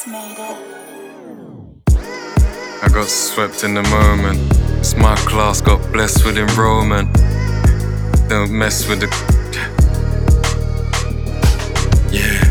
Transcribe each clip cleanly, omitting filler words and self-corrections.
made it. I got swept in the moment. It's my class, got blessed with enrollment. Don't mess with the... Yeah.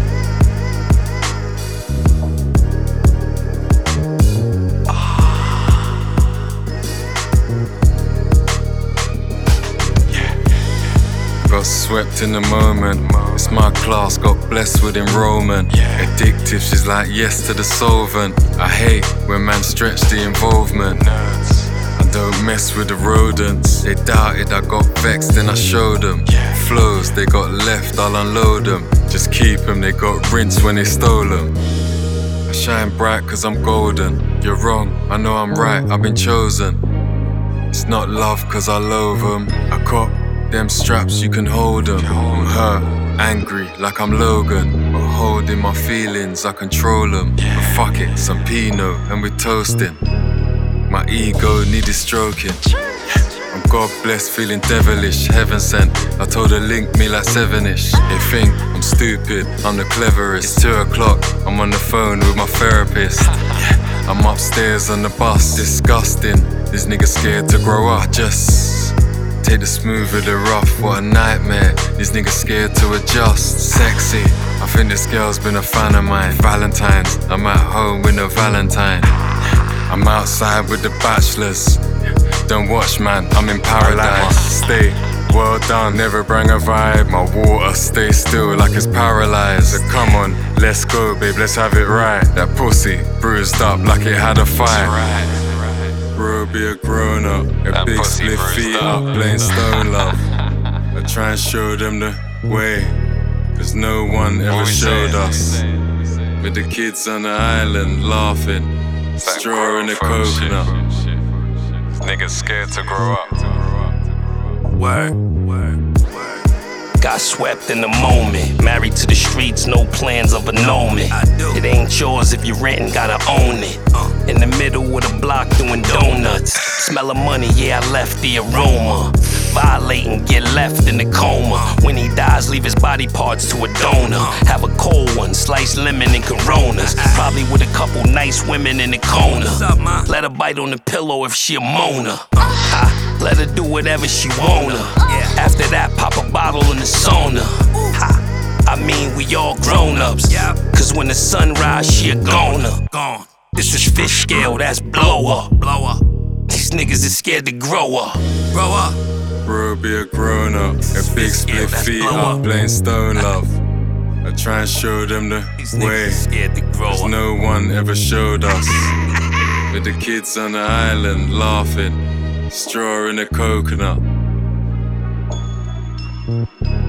Got swept in the moment. It's my class, got blessed with enrollment. Addictive, she's like yes to the solvent. I hate when man stretch the involvement. I don't mess with the rodents. They doubted, I got vexed and I showed them. Flows, they got left, I'll unload them. Just keep them, they got rinsed when they stole them. I shine bright cause I'm golden. You're wrong, I know I'm right, I've been chosen. It's not love cause I loathe them. I cop them straps, you can hold them. I'm hurt, angry, like I'm Logan. But holding my feelings, I control them. But fuck it, some Pinot and we're toasting. My ego needed stroking. I'm God blessed, feeling devilish, heaven sent. I told her link me like 7ish. They think I'm stupid, I'm the cleverest. It's 2 o'clock, I'm on the phone with my therapist. I'm upstairs on the bus, disgusting. This nigga scared to grow up. I just take the smooth with the rough, what a nightmare. These niggas scared to adjust. Sexy, I think this girl's been a fan of mine. Valentine's, I'm at home with no Valentine. I'm outside with the bachelors. Don't watch man, I'm in paradise. Stay, well done, never bring a vibe. My water stay still like it's paralyzed. So come on, let's go babe, let's have it right. That pussy bruised up like it had a fight. Bro, be a grown up, a big split feet up, playing stone love. I try and show them the way, cause no one ever showed us. With the kids on the island laughing, straw in the coconut. Niggas scared to grow up. Word. Got swept in the moment. Married to the streets, no plans of annulment. It ain't yours if you rentin', gotta own it. In the middle of the block doing donuts. Smell of money, yeah, I left the aroma. Violating, get left in the coma. When he dies, leave his body parts to a donor. Have a cold one, sliced lemon and Coronas. Probably with a couple nice women in the corner. Let her bite on the pillow if she a moaner. Let her do whatever she wanna. After that, pop a bottle in the sauna. I mean, we all grown-ups. Cause when the sun rise, she a goner. This is fish scale, that's blow up. These niggas is scared to grow up. Bro, be a grown up, a big split feet up, playing stone love. I try and show them the way, cause no one ever showed us. With the kids on the island laughing, straw in the coconut.